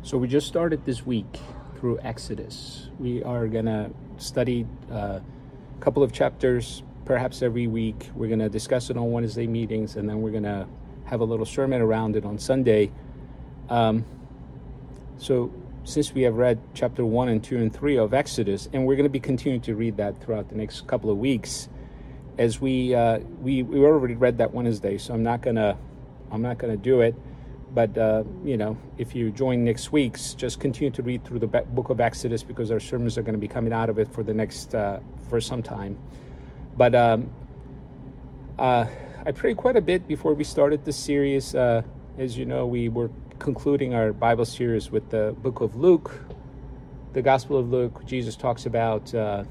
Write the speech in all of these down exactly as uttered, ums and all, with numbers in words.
So we just started this week through Exodus. We are going to study uh, a couple of chapters, perhaps every week. We're going to discuss it on Wednesday meetings, and then we're going to have a little sermon around it on Sunday. Um, so since we have read chapter one and two and three of Exodus, and we're going to be continuing to read that throughout the next couple of weeks, as we uh, we we already read that Wednesday, so I'm not gonna I'm not gonna do it. But, uh, you know, if you join next week's, just continue to read through the book of Exodus, because our sermons are going to be coming out of it for the next, uh, for some time. But um, uh, I prayed quite a bit before we started this series. Uh, as you know, we were concluding our Bible series with the book of Luke, the Gospel of Luke. Jesus talks about uh,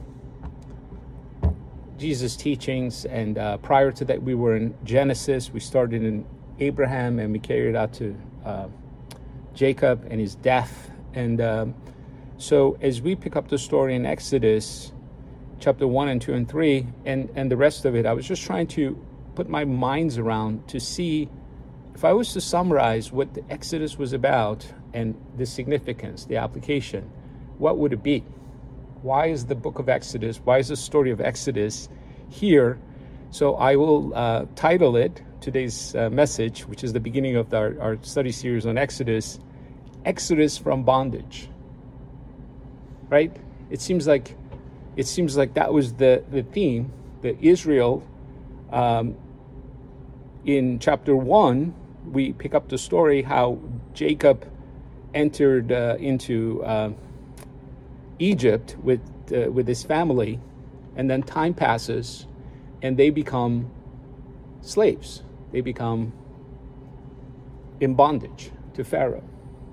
Jesus' teachings. And uh, prior to that, we were in Genesis. We started in Abraham, and we carried out to uh, Jacob and his death. And um, so as we pick up the story in Exodus, chapter one and two and three, and, and the rest of it, I was just trying to put my minds around to see if I was to summarize what the Exodus was about and the significance, the application, what would it be? Why is the book of Exodus, why is the story of Exodus here? So I will uh, title it, today's uh, message, which is the beginning of our, our study series on Exodus, Exodus from Bondage. Right? It seems like it seems like that was the, the theme, that Israel, um, in chapter one, we pick up the story how Jacob entered uh, into uh, Egypt with uh, with his family, and then time passes, and they become slaves. They become in bondage to Pharaoh.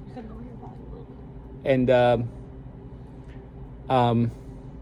And um, um,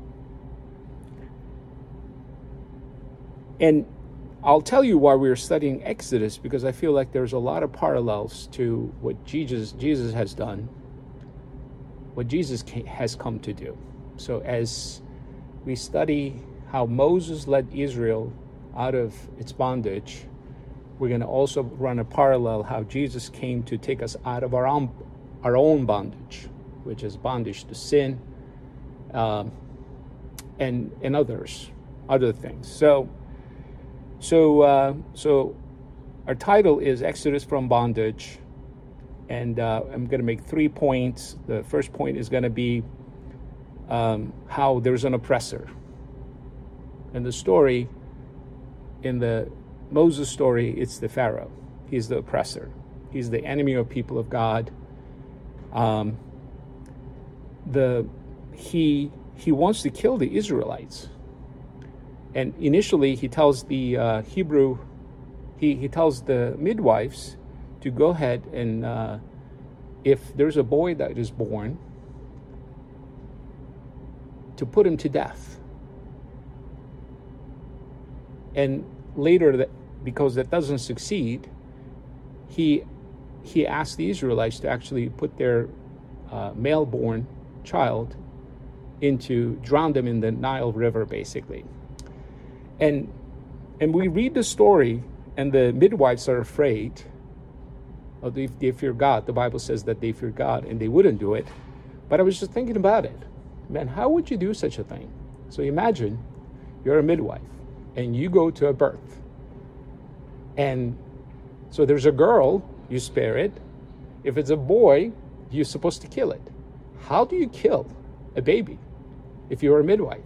and I'll tell you why we're studying Exodus, because I feel like there's a lot of parallels to what Jesus Jesus has done, what Jesus has come to do. So as we study how Moses led Israel out of its bondage, we're going to also run a parallel how Jesus came to take us out of our own, our own bondage, which is bondage to sin, um, and and others, other things. So, so, uh, so, our title is Exodus from Bondage, and uh, I'm going to make three points. The first point is going to be um, how there's an oppressor, and the story in the Moses story, it's the Pharaoh. He's the oppressor. He's the enemy of people of God. Um, the he he wants to kill the Israelites. And initially, he tells the uh, Hebrew, he, he tells the midwives to go ahead and uh, if there's a boy that is born, to put him to death. And later, that because that doesn't succeed, he he asked the Israelites to actually put their uh, male-born child into, drown them in the Nile River, basically. And and we read the story, and the midwives are afraid. Oh, they, they fear God. The Bible says that they fear God, and they wouldn't do it. But I was just thinking about it. Man, how would you do such a thing? So imagine you're a midwife, and you go to a birth. And so there's a girl, you spare it. If it's a boy, you're supposed to kill it. How do you kill a baby if you're a midwife?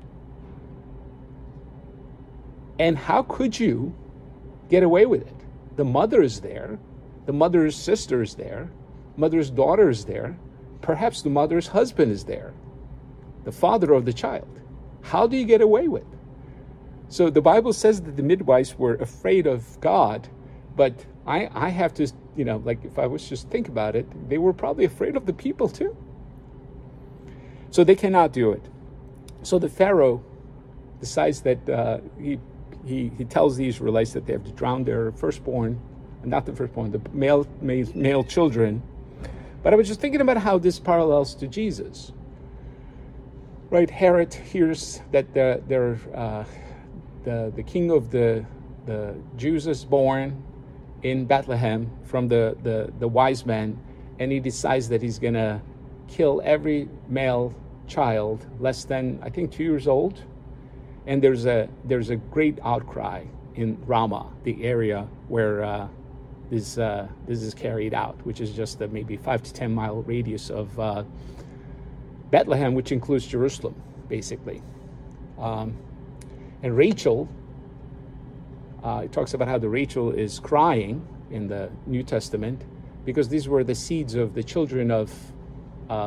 And how could you get away with it? The mother is there. The mother's sister is there. Mother's daughter is there. Perhaps the mother's husband is there. The father of the child. How do you get away with it? So the Bible says that the midwives were afraid of God, but I, I have to, you know, like if I was just think about it, they were probably afraid of the people too. So they cannot do it. So the Pharaoh decides that uh, he, he he tells the Israelites that they have to drown their firstborn, not the firstborn, the male, male, male children. But I was just thinking about how this parallels to Jesus. Right, Herod hears that the, they're... Uh, The, the king of the, the Jews is born in Bethlehem from the, the, the wise men, and he decides that he's going to kill every male child less than, I think, two years old. And there's a there's a great outcry in Ramah, the area where uh, this uh, this is carried out, which is just a maybe five to ten mile radius of uh, Bethlehem, which includes Jerusalem, basically. Um, and Rachel, uh, it talks about how the Rachel is crying in the New Testament because these were the seeds of the children of uh,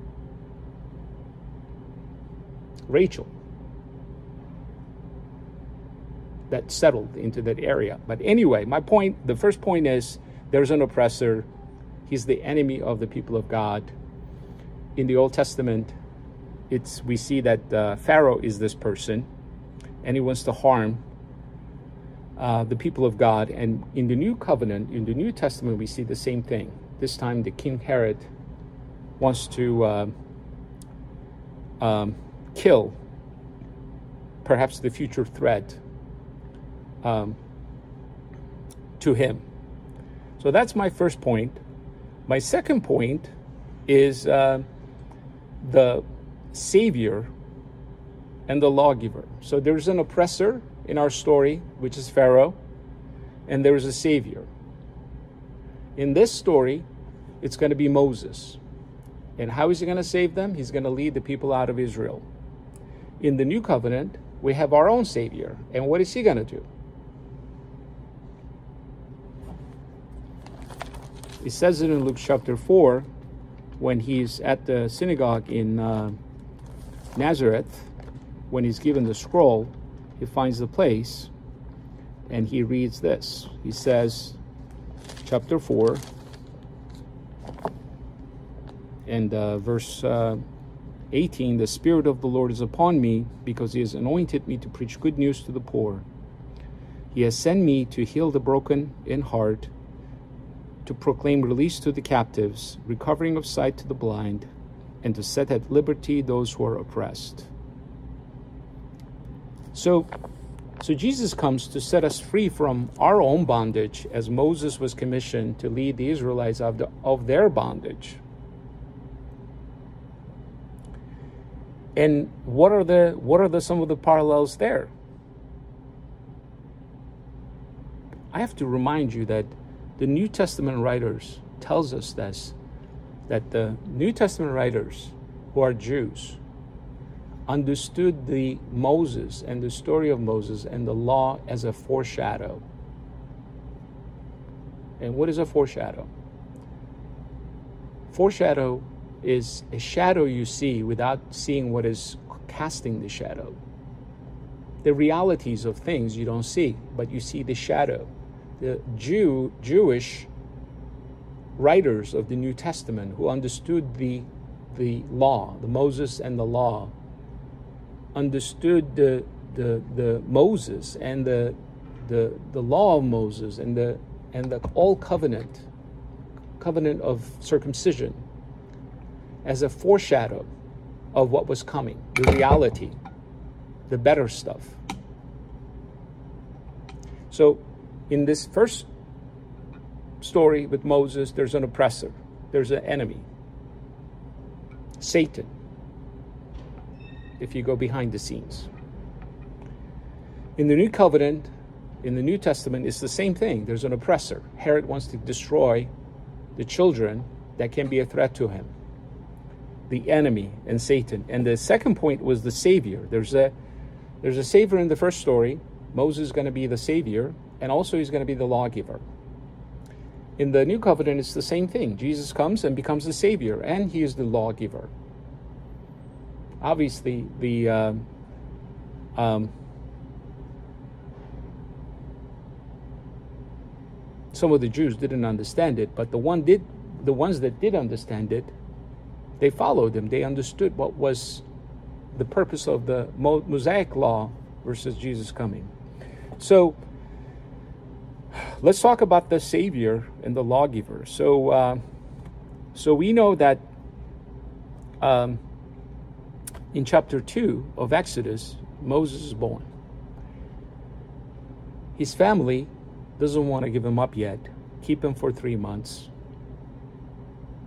Rachel that settled into that area. But anyway, my point, the first point is there's an oppressor. He's the enemy of the people of God. In the Old Testament, it's we see that uh, Pharaoh is this person, and he wants to harm uh, the people of God. And in the New Covenant, in the New Testament, we see the same thing. This time, the King Herod wants to uh, um, kill perhaps the future threat um, to him. So that's my first point. My second point is uh, the Savior and the lawgiver. So there's an oppressor in our story, which is Pharaoh, and there's a Savior. In this story, it's going to be Moses. And how is he going to save them? He's going to lead the people out of Israel. In the New Covenant, we have our own Savior. And what is he going to do? It says it in Luke chapter four, when he's at the synagogue in uh, Nazareth, when he's given the scroll, he finds the place, and he reads this. He says, chapter four, and uh, verse uh, eighteen, "The Spirit of the Lord is upon me, because he has anointed me to preach good news to the poor. He has sent me to heal the broken in heart, to proclaim release to the captives, recovering of sight to the blind, and to set at liberty those who are oppressed." So, so Jesus comes to set us free from our own bondage, as Moses was commissioned to lead the Israelites out of, the, of their bondage. And what are the what are the some of the parallels there? I have to remind you that the New Testament writers tells us this, that the New Testament writers who are Jews understood the Moses and the story of Moses and the law as a foreshadow. And what is a foreshadow? Foreshadow is a shadow you see without seeing what is casting the shadow. The realities of things you don't see, but you see the shadow. The Jew, Jewish writers of the New Testament who understood the, the law, the Moses and the law, understood the, the, the Moses and the, the, the law of Moses and the, and the all covenant, covenant of circumcision as a foreshadow of what was coming, the reality, the better stuff. So in this first story with Moses, there's an oppressor, there's an enemy, Satan, if you go behind the scenes. In the New Covenant, in the New Testament, it's the same thing. There's an oppressor. Herod wants to destroy the children that can be a threat to him. The enemy and Satan. And the second point was the Savior. There's a there's a Savior in the first story. Moses is going to be the Savior, and also he's going to be the lawgiver. In the New Covenant, it's the same thing. Jesus comes and becomes the Savior, and he is the lawgiver. Obviously, the uh, um, some of the Jews didn't understand it, but the one did. The ones that did understand it, they followed him. They understood what was the purpose of the Mosaic law versus Jesus coming. So let's talk about the Savior and the lawgiver. So, uh, so we know that um, in chapter two of Exodus, Moses is born. His family doesn't want to give him up yet. Keep him for three months.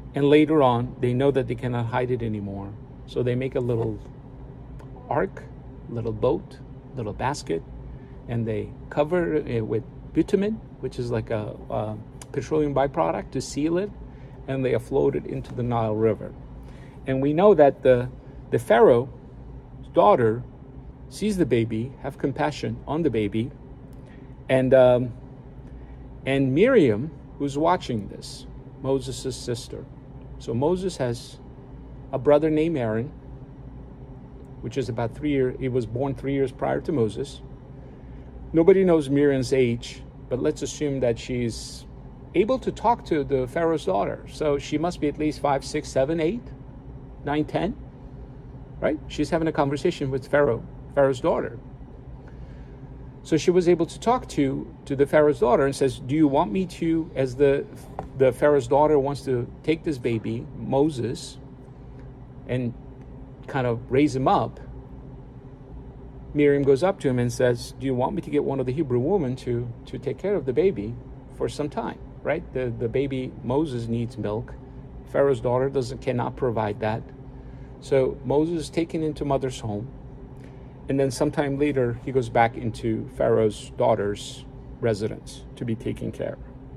And later on, they know that they cannot hide it anymore. So they make a little ark, little boat, little basket, and they cover it with bitumen, which is like a, a petroleum byproduct, to seal it, and they afloat it into the Nile River. And we know that the, the Pharaoh's daughter sees the baby, have compassion on the baby, and um, and Miriam, who's watching this, Moses' sister. So Moses has a brother named Aaron, which is about three years, he was born three years prior to Moses. Nobody knows Miriam's age, but let's assume that she's able to talk to the Pharaoh's daughter. So she must be at least five, six, seven, eight, nine, ten, right? She's having a conversation with Pharaoh, Pharaoh's daughter. So she was able to talk to, to the Pharaoh's daughter and says, do you want me to, as the, the Pharaoh's daughter wants to take this baby, Moses, and kind of raise him up, Miriam goes up to him and says, do you want me to get one of the Hebrew women to, to take care of the baby for some time, right? The, the baby, Moses, needs milk. Pharaoh's daughter doesn't cannot provide that. So Moses is taken into mother's home. And then sometime later, he goes back into Pharaoh's daughter's residence to be taken care of.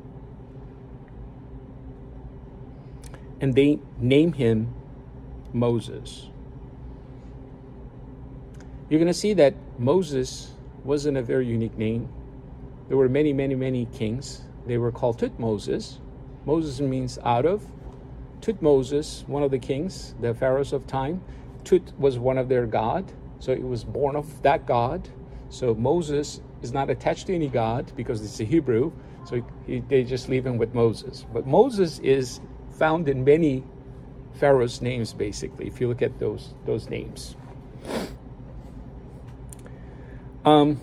And they name him Moses. You're going to see that Moses wasn't a very unique name. There were many, many, many kings. They were called Tutmoses. Moses means out of. Tutmoses, one of the kings, the pharaohs of time. Tut was one of their god. So it was born of that God. So Moses is not attached to any God because it's a Hebrew. So he, they just leave him with Moses. But Moses is found in many pharaohs' names, basically, if you look at those, those names. Um,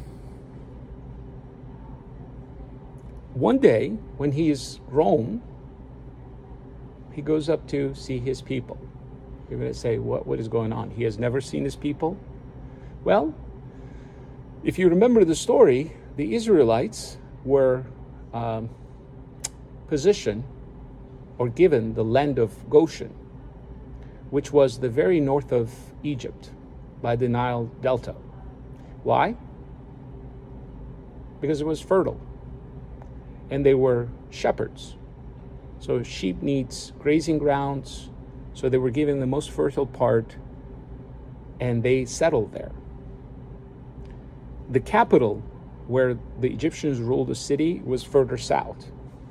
one day, when he is grown, he goes up to see his people. You're going to say, what, what is going on? He has never seen his people? Well, if you remember the story, the Israelites were um, positioned or given the land of Goshen, which was the very north of Egypt by the Nile Delta. Why? Because it was fertile and they were shepherds. So sheep needs grazing grounds, so they were given the most fertile part and they settled there. The capital, where the Egyptians ruled the city, was further south.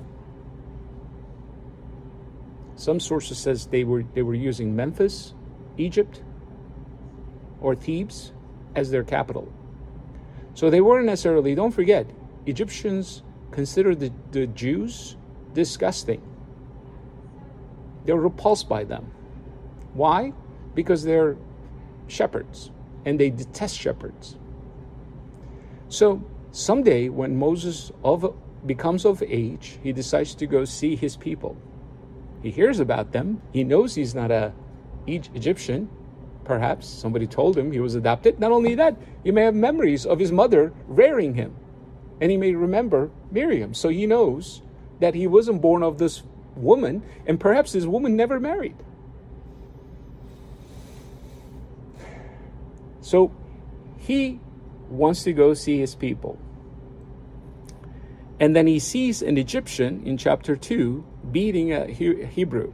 Some sources says they were they were using Memphis, Egypt, or Thebes as their capital. So they weren't necessarily, don't forget, Egyptians considered the, the Jews disgusting. They were repulsed by them. Why? Because they're shepherds, and they detest shepherds. So someday when Moses of, becomes of age, he decides to go see his people. He hears about them. He knows he's not a Egyptian. Perhaps somebody told him he was adopted. Not only that, he may have memories of his mother rearing him. And he may remember Miriam. So he knows that he wasn't born of this woman, and perhaps this woman never married. So he wants to go see his people. And then he sees an Egyptian in chapter two beating a Hebrew.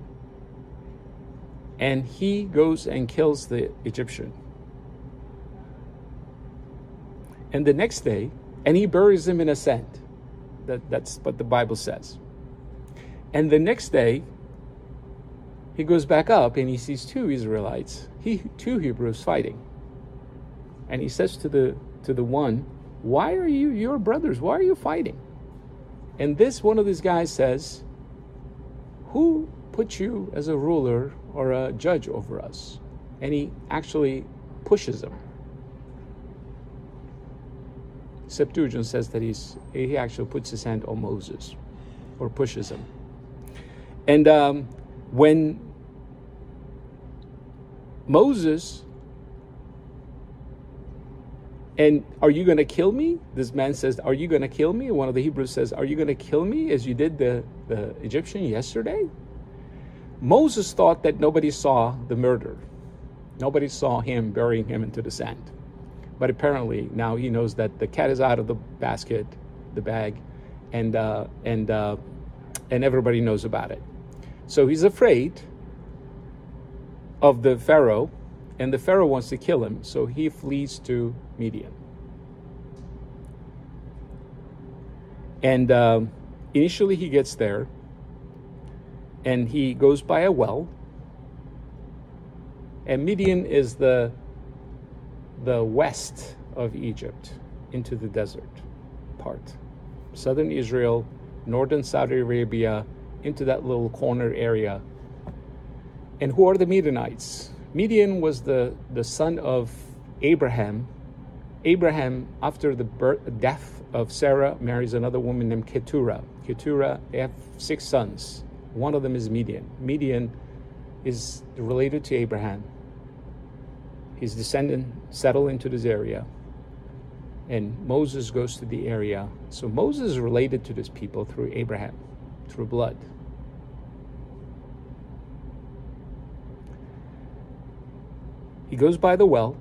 And he goes and kills the Egyptian. And the next day, and he buries him in a sand. That, that's what the Bible says. And the next day, he goes back up and he sees two Israelites, he, two Hebrews fighting. And he says to the to the one, why are you, your brothers, why are you fighting? And this, one of these guys says, who put you as a ruler or a judge over us? And he actually pushes him. Septuagint says that he's he actually puts his hand on Moses or pushes him. And um, when Moses, and are you going to kill me? This man says, are you going to kill me? One of the Hebrews says, are you going to kill me as you did the, the Egyptian yesterday? Moses thought that nobody saw the murder. Nobody saw him burying him into the sand. But apparently now he knows that the cat is out of the basket, the bag, and uh, and uh, and everybody knows about it. So he's afraid of the Pharaoh, and the Pharaoh wants to kill him. So he flees to Midian. And um, initially he gets there, and he goes by a well. And Midian is the the west of Egypt into the desert part. Southern Israel, northern Saudi Arabia, into that little corner area. And who are the Midianites? Midian was the, the son of Abraham. Abraham, after the birth, death of Sarah, marries another woman named Keturah. Keturah, they have six sons. One of them is Midian. Midian is related to Abraham. His descendant settled into this area, and Moses goes to the area. So Moses is related to this people through Abraham, through blood. He goes by the well,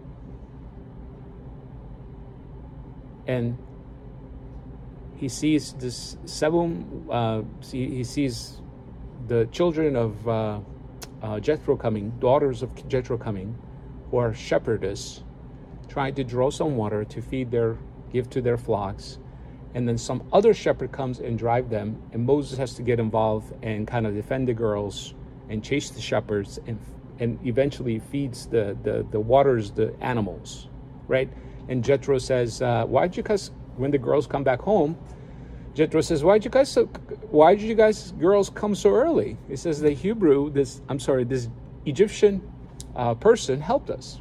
and he sees this seven, uh, he sees the children of uh, uh, Jethro coming, daughters of Jethro coming, who are shepherdess, trying to draw some water to feed their, give to their flocks. And then some other shepherd comes and drive them, and Moses has to get involved and kind of defend the girls and chase the shepherds, and and eventually feeds the, the, the waters, the animals, right? And Jethro says, uh, why'd you guys, when the girls come back home, Jethro says, why'd you guys, so, why did you guys, girls, come so early? He says the Hebrew, this, I'm sorry, this Egyptian uh, person helped us.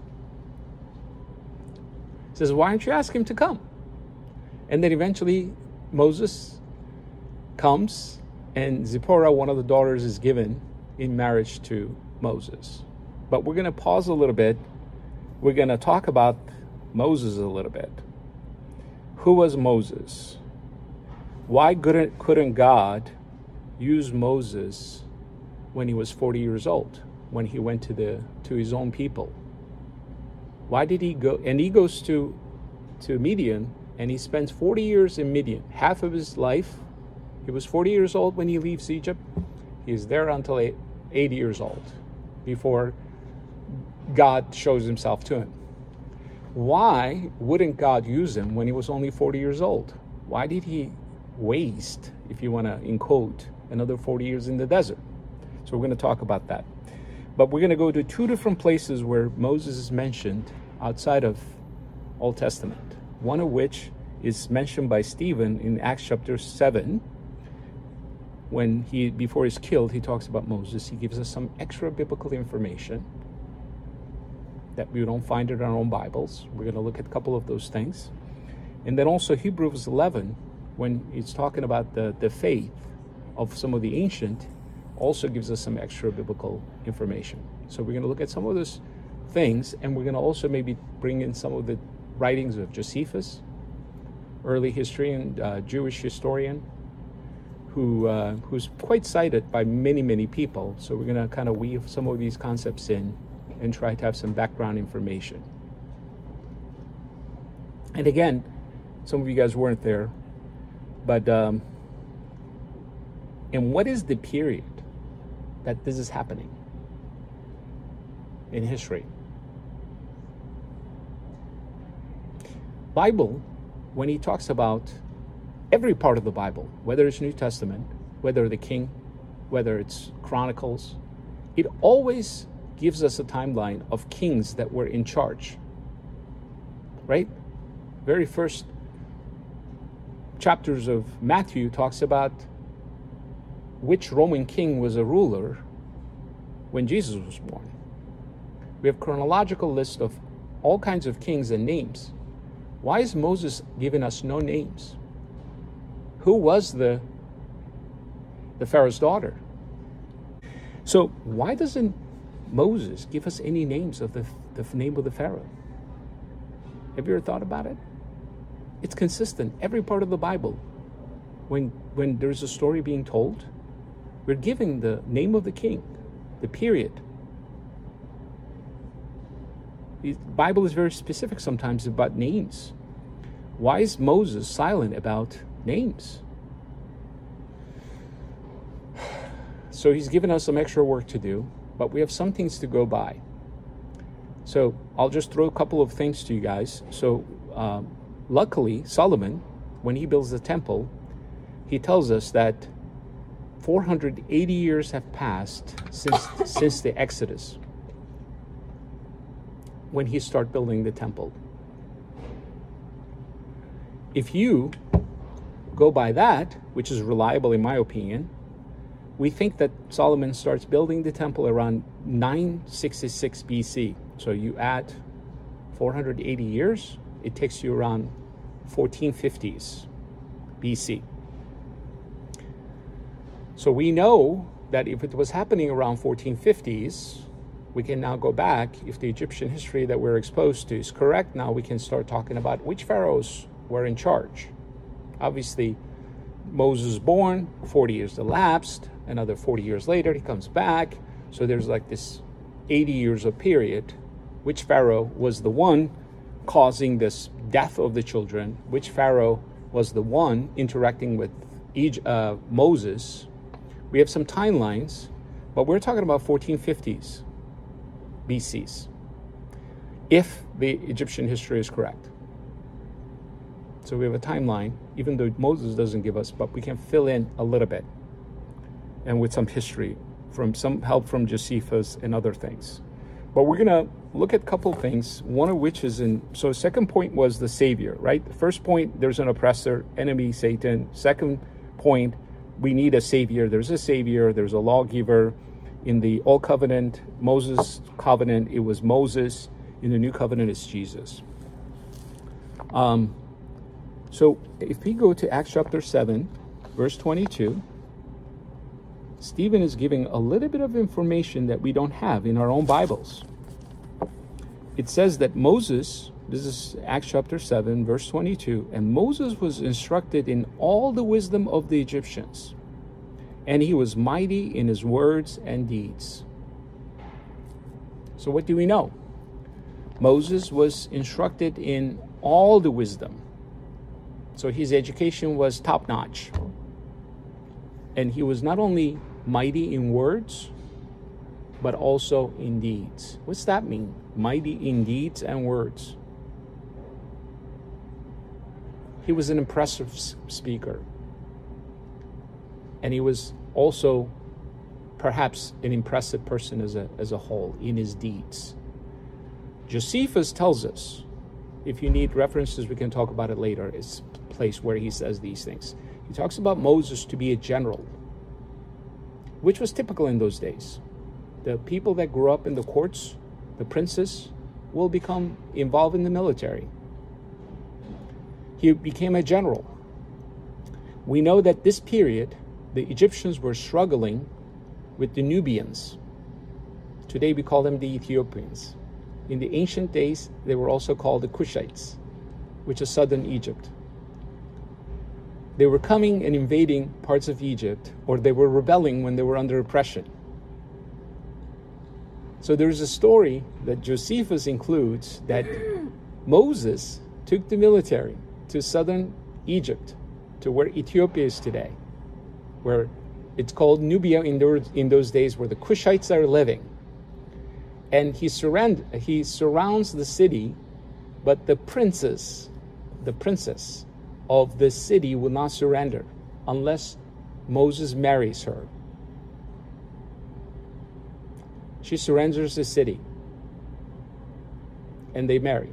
He says, why don't you ask him to come? And then eventually Moses comes, and Zipporah, one of the daughters, is given in marriage to Moses. But we're going to pause a little bit. We're going to talk about Moses a little bit. Who was Moses? Why couldn't, couldn't God use Moses when he was forty years old, when he went to the to his own people? Why did he go? And he goes to to Midian, and he spends forty years in Midian. Half of his life, he was forty years old when he leaves Egypt. He is there until eighty years old, before God shows himself to him. Why wouldn't God use him when he was only forty years old? Why did he waste, if you want to encode, another forty years in the desert? So we're going to talk about that. But we're going to go to two different places where Moses is mentioned outside of Old Testament. One of which is mentioned by Stephen in Acts chapter seven. When he, before he's killed, he talks about Moses. He gives us some extra biblical information that we don't find in our own Bibles. We're going to look at a couple of those things. And then also Hebrews eleven, when it's talking about the, the faith of some of the ancient, also gives us some extra biblical information. So we're going to look at some of those things, and we're going to also maybe bring in some of the writings of Josephus, early history and uh, Jewish historian, who uh, who's quite cited by many, many people. So we're going to kind of weave some of these concepts in and try to have some background information. And again, some of you guys weren't there, but um, and what is the period that this is happening in history? Bible, when he talks about every part of the Bible, whether it's New Testament, whether the King, whether it's Chronicles, it always gives us a timeline of kings that were in charge, right? Very first chapters of Matthew talks about which Roman king was a ruler when Jesus was born. We have chronological list of all kinds of kings and names. Why is Moses giving us no names? Who was the, the Pharaoh's daughter? So why doesn't Moses give us any names of the, the name of the Pharaoh? Have you ever thought about it? It's consistent. Every part of the Bible, when, when there's a story being told, we're giving the name of the king. the period. The Bible is very specific sometimes about names. Why is Moses silent about names? So he's given us some extra work to do, but we have some things to go by. So I'll just throw a couple of things to you guys. So um, luckily, Solomon, when he builds the temple, he tells us that four hundred eighty years have passed since, since the Exodus, when he started building the temple. If you go by that, which is reliable in my opinion, we think that Solomon starts building the temple around nine sixty-six B C. So you add four hundred eighty years, it takes you around fourteen fifties B C. So we know that if it was happening around fourteen fifties, we can now go back. If the Egyptian history that we're exposed to is correct, now we can start talking about which pharaohs were in charge. Obviously, Moses born, forty years elapsed, another forty years later, he comes back. So there's like this eighty years of period. Which pharaoh was the one causing this death of the children? Which pharaoh was the one interacting with Egypt, uh, Moses? We have some timelines, but we're talking about fourteen fifties B Cs, if the Egyptian history is correct. So we have a timeline, even though Moses doesn't give us, but we can fill in a little bit, and with some history, from some help from Josephus and other things. But we're gonna look at a couple of things, one of which is in, so second point was the Savior, right? The first point, there's an oppressor, enemy, Satan. Second point, we need a Savior. There's a Savior, there's a lawgiver. In the Old Covenant, Moses covenant, it was Moses. In the New Covenant, it's Jesus. Um, so if we go to Acts chapter seven, verse twenty-two, Stephen is giving a little bit of information that we don't have in our own Bibles. It says that Moses, this is Acts chapter seven, verse twenty-two, and Moses was instructed in all the wisdom of the Egyptians, and he was mighty in his words and deeds. So what do we know? Moses was instructed in all the wisdom. So his education was top-notch. And he was not only mighty in words, but also in deeds. What's that mean? Mighty in deeds and words. He was an impressive speaker. And he was also perhaps an impressive person as a, as a whole in his deeds. Josephus tells us, if you need references, we can talk about it later. It's a place where he says these things. He talks about Moses to be a general, which was typical in those days. The people that grew up in the courts, the princes, will become involved in the military. He became a general. We know that this period, the Egyptians were struggling with the Nubians. Today we call them the Ethiopians. In the ancient days, they were also called the Cushites, which is southern Egypt. They were coming and invading parts of Egypt, or they were rebelling when they were under oppression. So there's a story that Josephus includes that Moses took the military to southern Egypt, to where Ethiopia is today, where it's called Nubia in those, in those days, where the Cushites are living. And he, surrend, he surrounds the city, but the princess, the princess of the city will not surrender unless Moses marries her. She surrenders the city, and they marry.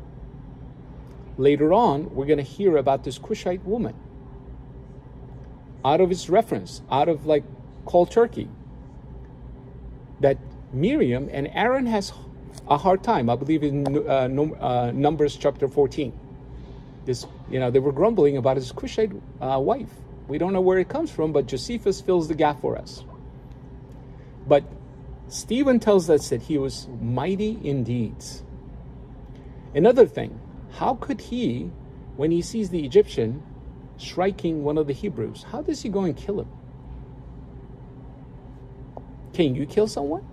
Later on, we're going to hear about this Cushite woman. Out of its reference, out of like cold turkey, that Miriam and Aaron has a hard time. I believe in uh, num- uh, Numbers chapter fourteen. This, you know, they were grumbling about his Cushite uh, wife. We don't know where it comes from, but Josephus fills the gap for us. But Stephen tells us that he was mighty in deeds. Another thing, how could he, when he sees the Egyptian striking one of the Hebrews, how does he go and kill him? Can you kill someone?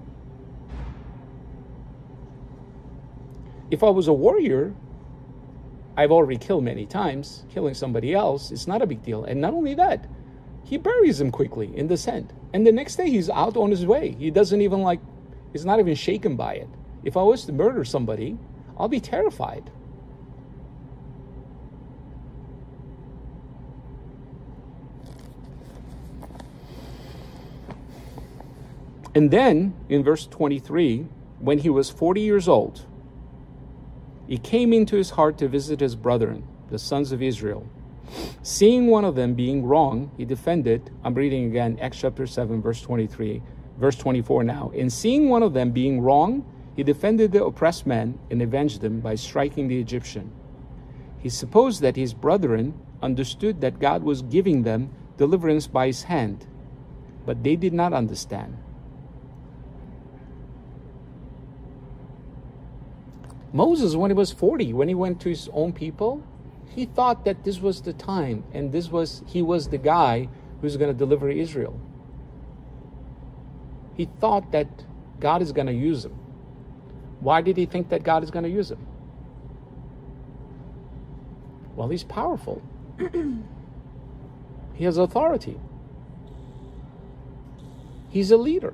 If I was a warrior, I've already killed many times. Killing somebody else is not a big deal. And not only that, he buries him quickly in the sand. And the next day he's out on his way. He doesn't even like, he's not even shaken by it. If I was to murder somebody, I'll be terrified. And then in verse twenty-three, when he was forty years old, it came into his heart to visit his brethren, the sons of Israel. Seeing one of them being wrong, he defended. I'm reading again, Acts chapter seven, verse twenty-three, verse twenty-four now. And seeing one of them being wrong, he defended the oppressed man and avenged them by striking the Egyptian. He supposed that his brethren understood that God was giving them deliverance by his hand, but they did not understand. Moses, when he was forty, when he went to his own people, he thought that this was the time and this was he was the guy who's going to deliver Israel. He thought that God is going to use him. Why did he think that God is going to use him? Well, he's powerful. He has authority. He's a leader.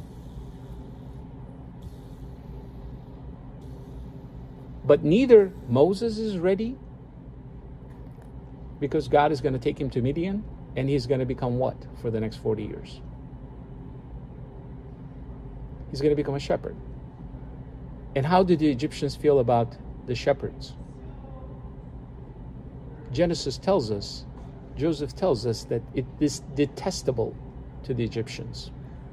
But neither Moses is ready, because God is going to take him to Midian, and he's going to become what for the next forty years? He's going to become a shepherd. And how did the Egyptians feel about the shepherds? Genesis tells us, Joseph tells us that it is detestable to the Egyptians.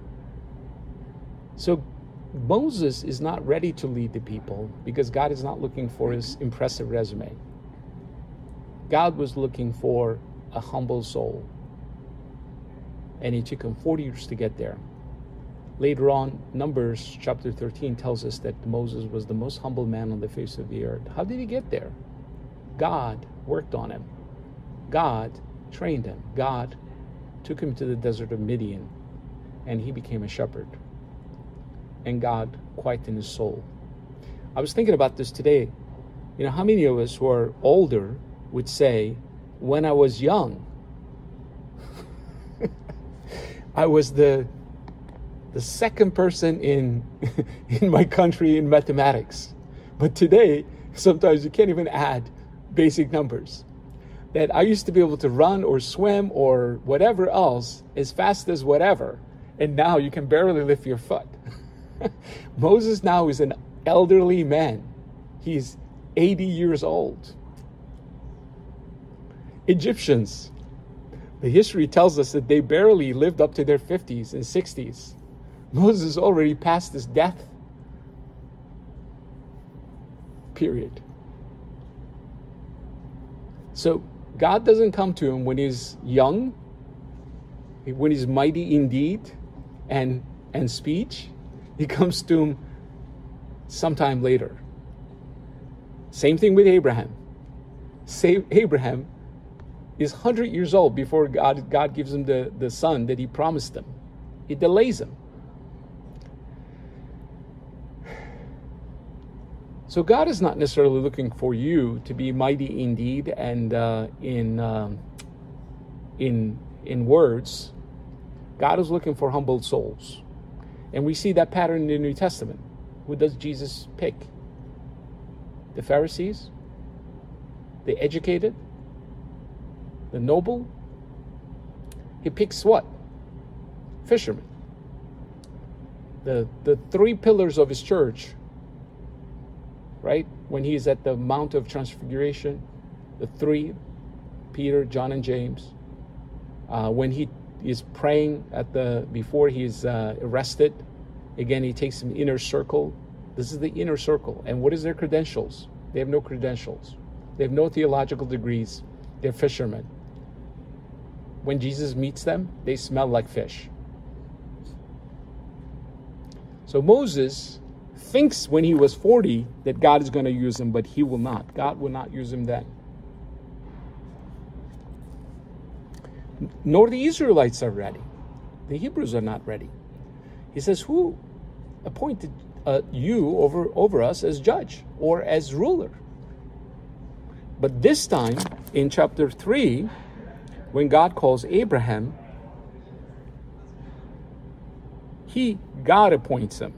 So Moses is not ready to lead the people because God is not looking for his impressive resume. God was looking for a humble soul. And it took him forty years to get there. Later on, Numbers chapter thirteen tells us that Moses was the most humble man on the face of the earth. How did he get there? God worked on him. God trained him. God took him to the desert of Midian, and he became a shepherd. And God quieted his soul. I was thinking about this today. You know, how many of us who are older would say, when I was young, I was the the second person in in my country in mathematics. But today, sometimes you can't even add basic numbers. That I used to be able to run or swim or whatever else as fast as whatever, and now you can barely lift your foot. Moses now is an elderly man. He's eighty years old. Egyptians, the history tells us that they barely lived up to their fifties and sixties. Moses already passed his death period. So God doesn't come to him when he's young, when he's mighty indeed and and speech. He comes to him sometime later. Same thing with Abraham. Say Abraham is one hundred years old before God, God gives him the, the son that he promised him. He delays him. So God is not necessarily looking for you to be mighty indeed and uh, in, um, in, in words. God is looking for humble souls. And we see that pattern in the New Testament. Who does Jesus pick? The Pharisees? The educated? The noble? He picks what? Fishermen. The, the three pillars of his church, right? When he's at the Mount of Transfiguration, the three, Peter, John, and James. Uh, when he is praying at the before he's uh, arrested. Again, he takes an inner circle. This is the inner circle. And what is their credentials? They have no credentials. They have no theological degrees. They're fishermen. When Jesus meets them, they smell like fish. So Moses thinks when he was forty that God is going to use him, but he will not. God will not use him then. Nor the Israelites are ready. The Hebrews are not ready. He says, who appointed uh, you over, over us as judge or as ruler? But this time, in chapter three, when God calls Abraham, he, God appoints him.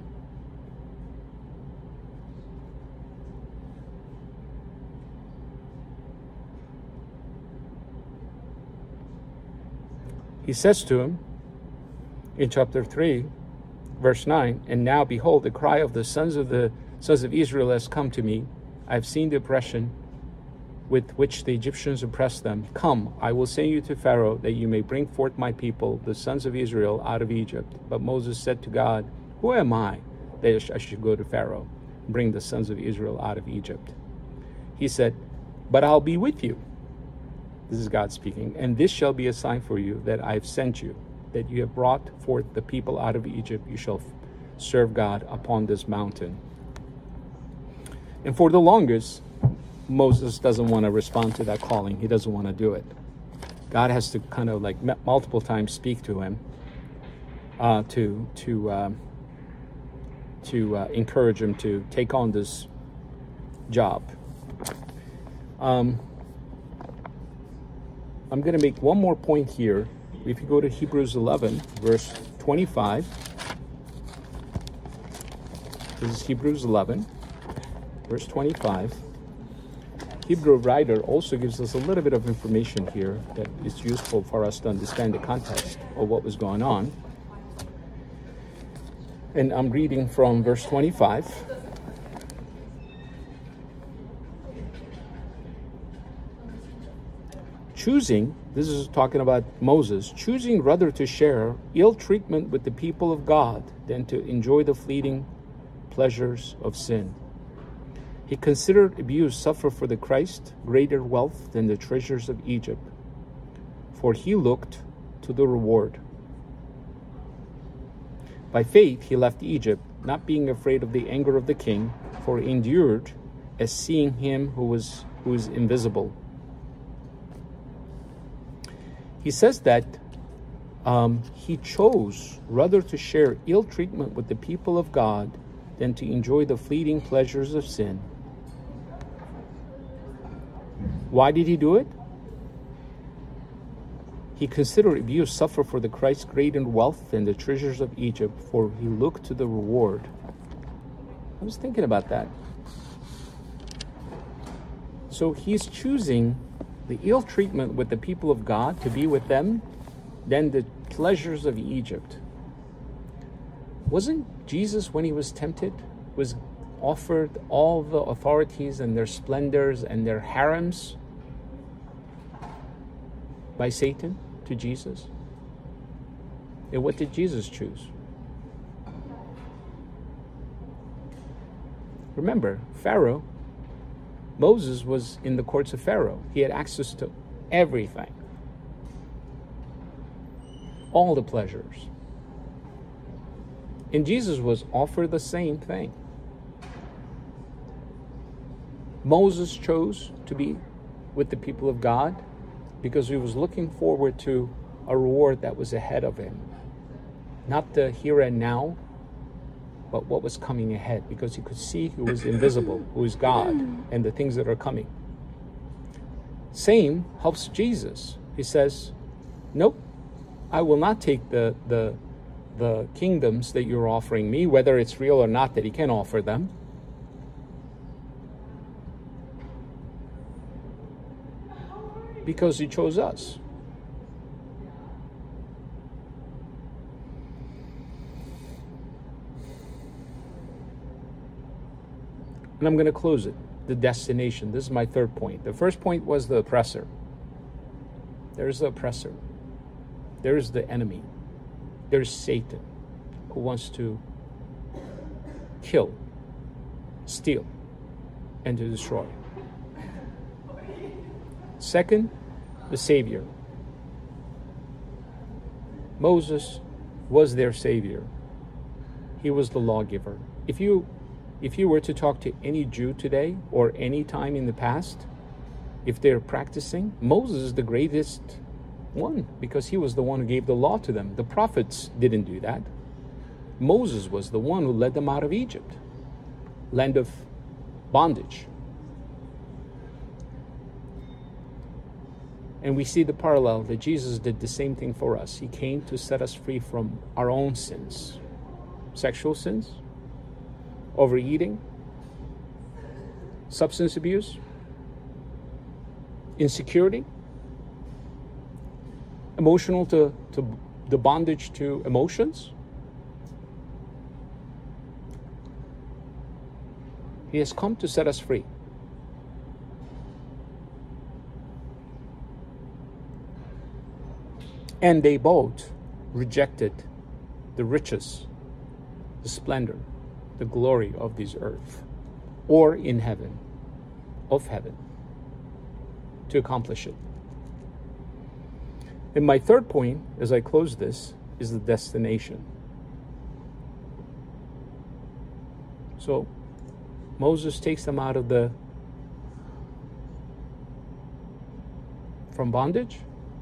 He says to him in chapter three, verse nine, and now behold, the cry of the sons of the sons of Israel has come to me. I have seen the oppression with which the Egyptians oppressed them. Come, I will send you to Pharaoh, that you may bring forth my people, the sons of Israel, out of Egypt. But Moses said to God, who am I that I should go to Pharaoh and bring the sons of Israel out of Egypt? He said, but I'll be with you. This is God speaking. And this shall be a sign for you that I have sent you, that you have brought forth the people out of Egypt. You shall serve God upon this mountain. And for the longest, Moses doesn't want to respond to that calling. He doesn't want to do it. God has to kind of like multiple times speak to him uh, to to um, to uh, encourage him to take on this job. Um, I'm going to make one more point here. If you go to Hebrews eleven, verse twenty-five, this is Hebrews eleven, verse twenty-five. Hebrew writer also gives us a little bit of information here that is useful for us to understand the context of what was going on. And I'm reading from verse twenty-five. Choosing, this is talking about Moses, choosing rather to share ill treatment with the people of God than to enjoy the fleeting pleasures of sin. He considered abuse suffered for the Christ greater wealth than the treasures of Egypt, for he looked to the reward. By faith he left Egypt, not being afraid of the anger of the king, for he endured as seeing him who was who is invisible. He says that um, he chose rather to share ill treatment with the people of God than to enjoy the fleeting pleasures of sin. Why did he do it? He considered abuse suffered for the Christ greater wealth than the treasures of Egypt, for he looked to the reward. I was thinking about that. So he's choosing the ill treatment with the people of God to be with them than the pleasures of Egypt. Wasn't Jesus, when he was tempted, was offered all the authorities and their splendors and their harems by Satan to Jesus? And what did Jesus choose? Remember, Pharaoh, Moses was in the courts of Pharaoh. He had access to everything, all the pleasures. And Jesus was offered the same thing. Moses chose to be with the people of God because he was looking forward to a reward that was ahead of him. Not the here and now, but what was coming ahead, because he could see who was invisible, who is God, and the things that are coming. Same helps Jesus. He says, nope, I will not take the, the, the kingdoms that you're offering me, whether it's real or not that he can offer them. Because he chose us. And I'm going to close it. The destination. This is my third point. The first point was the oppressor. There's the oppressor. There's the enemy. There's Satan, who wants to kill, steal, and to destroy. Second, the Savior. Moses was their Savior. He was the lawgiver. If you If you were to talk to any Jew today or any time in the past, if they're practicing, Moses is the greatest one because he was the one who gave the law to them. The prophets didn't do that. Moses was the one who led them out of Egypt, land of bondage. And we see the parallel that Jesus did the same thing for us. He came to set us free from our own sins, sexual sins, overeating, substance abuse, insecurity, emotional to, to the bondage to emotions. He has come to set us free. And they both rejected the riches, the splendor, the glory of this earth, or in heaven, of heaven, to accomplish it. And my third point, as I close this, is the destination. So Moses takes them out of the from bondage.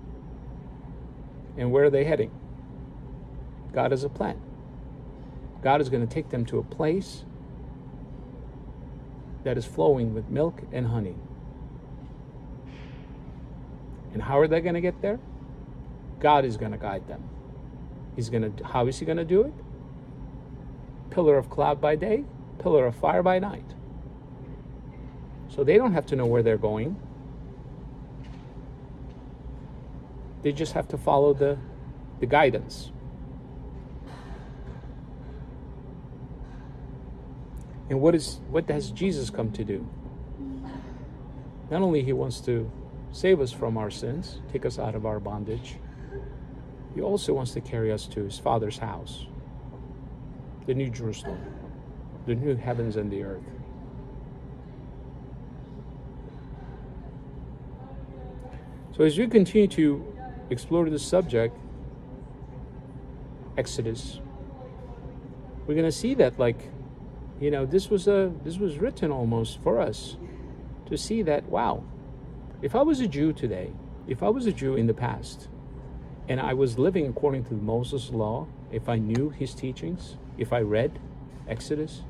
And where are they heading? God has a plan. God is going to take them to a place that is flowing with milk and honey. And how are they going to get there? God is going to guide them. He's going to. How is he going to do it? Pillar of cloud by day, pillar of fire by night. So they don't have to know where they're going. They just have to follow the, the guidance. And what is what has Jesus come to do? Not only he wants to save us from our sins, take us out of our bondage, he also wants to carry us to his Father's house, the New Jerusalem, the new heavens and the earth. So as we continue to explore this subject, Exodus, we're going to see that, like, you know, this was a this was written almost for us to see that, wow, if I was a Jew today, if I was a Jew in the past, and I was living according to Moses' law, if I knew his teachings, if I read Exodus,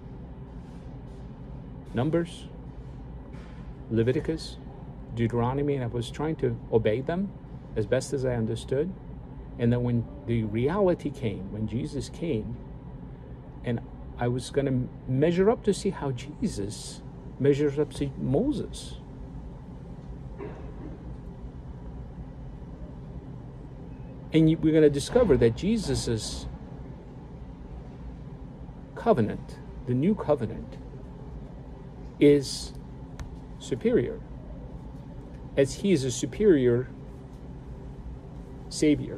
Numbers, Leviticus, Deuteronomy, and I was trying to obey them as best as I understood. And then when the reality came, when Jesus came, and I was going to measure up to see how Jesus measures up to Moses. And we're going to discover that Jesus's covenant, the new covenant, is superior, as he is a superior Savior.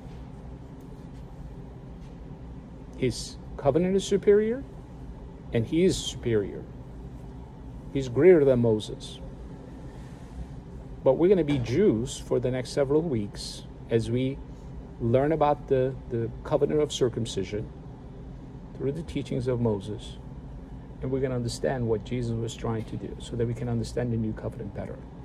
His covenant is superior, and he is superior. He's greater than Moses. But we're going to be Jews for the next several weeks as we learn about the, the covenant of circumcision through the teachings of Moses. And we're going to understand what Jesus was trying to do so that we can understand the new covenant better.